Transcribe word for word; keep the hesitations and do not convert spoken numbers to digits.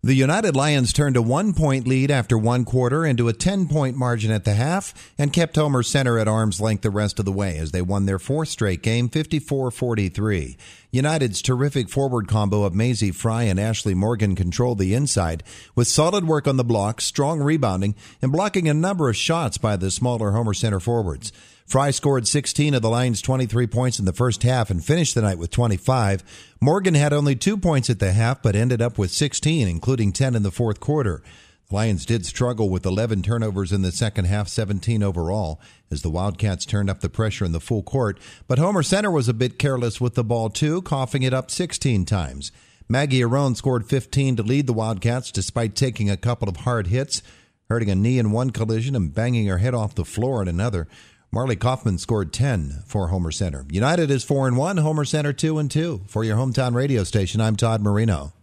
The United Lions turned a one-point lead after one quarter into a ten-point margin at the half and kept Homer Center at arm's length the rest of the way as they won their fourth straight game, fifty-four forty-three. United's terrific forward combo of Maisie Fry and Ashley Morgan controlled the inside with solid work on the block, strong rebounding, and blocking a number of shots by the smaller Homer Center forwards. Fry scored sixteen of the Lions' twenty-three points in the first half and finished the night with twenty-five. Morgan had only two points at the half but ended up with sixteen, including ten in the fourth quarter. The Lions did struggle with eleven turnovers in the second half, seventeen overall, as the Wildcats turned up the pressure in the full court. But Homer Center was a bit careless with the ball, too, coughing it up sixteen times. Maggie Arone scored fifteen to lead the Wildcats despite taking a couple of hard hits, hurting a knee in one collision and banging her head off the floor in another. Marley Kaufman scored ten for Homer Center. United is four and one, Homer Center two and two. For your hometown radio station, I'm Todd Marino.